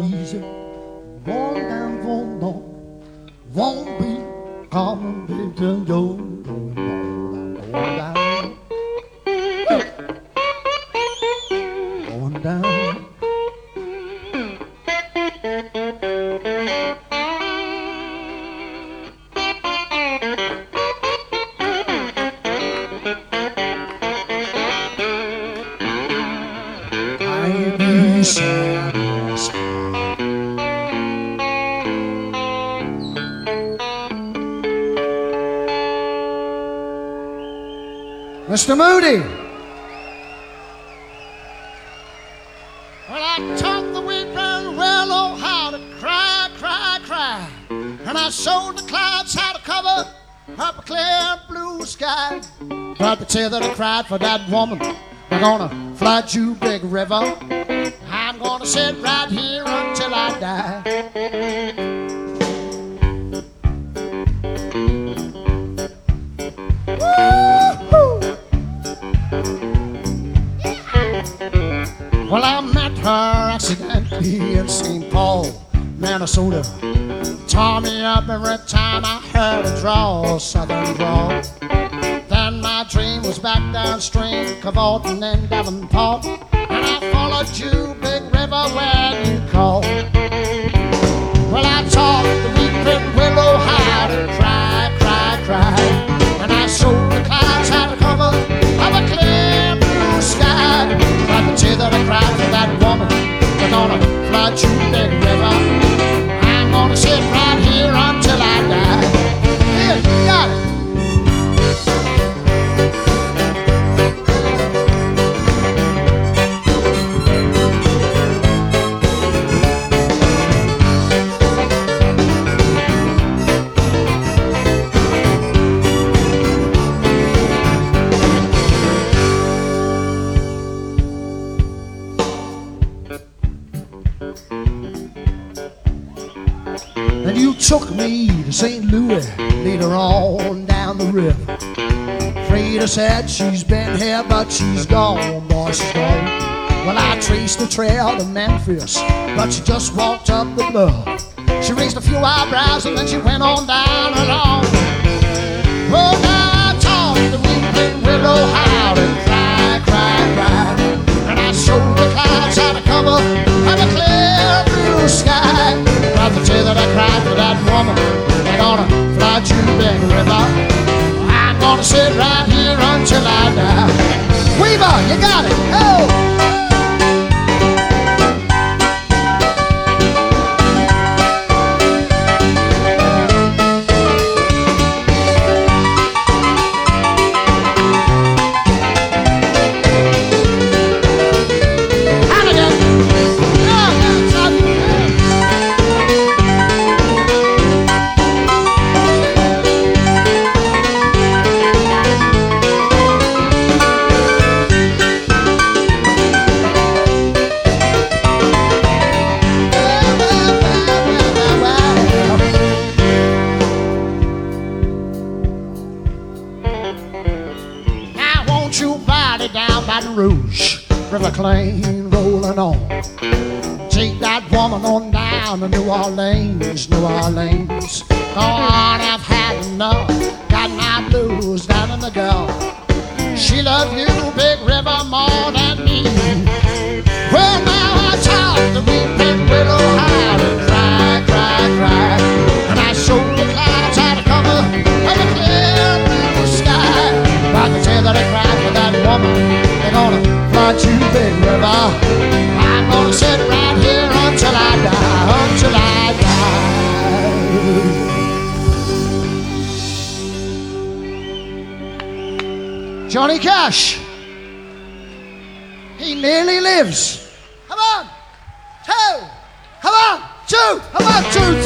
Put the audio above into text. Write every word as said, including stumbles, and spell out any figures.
easy. Going down for long won't be coming back to you. Going down, going down. I'll be satisfied. Mister Moody. Well, I taught the weeping willow how to cry, cry, cry. And I showed the clouds how to cover up a clear blue sky. But the tear that I cried for that woman, I'm gonna flood you, big river. I'm gonna sit right here until I die. Well, I met her accidentally in Saint Paul, Minnesota. Tore me up every time I heard her draw, a southern drawl. Then my dream was back downstream, cavorting in Davenport. And I followed you, big river, when you called. Well, I taught the weeping willow how to cry, cry, cry. And I showed the clouds how to cover up a clear blue sky. But the tear that I cried for that woman, they're gonna flood you, big river. I'm gonna sit right here until I die. Here, got it. And you took me to Saint Louis later on down the river. Freda said she's been here, but she's gone, boy, she's gone. Well, I traced the trail to Memphis, but she just walked up the bluff. She raised a few eyebrows and then she went on down along. Oh, now I taught the weeping willow how to cry, cry, cry. And I showed the clouds how to cover up a clear blue sky. But the tear that I cried for that woman, they're gonna flood you, big river. I'm gonna sit right here until I die. Weaver, you got it. Oh! Down Baton Rouge, River Clean rolling on. Take that woman on down to New Orleans, New Orleans. Go on, I've had enough, got my blues down in the Gulf. She loved you, big river, more than me. Well, now I taught the weeping willow how to cry, cry, cry. And I showed the clouds how to cover up a clear blue sky. But the tear that I cried for that woman, they're gonna flood you, big river. I'm gonna sit right here until I die, until I die. Johnny Cash, he nearly lives. Come on, two, come on, two, come on, two,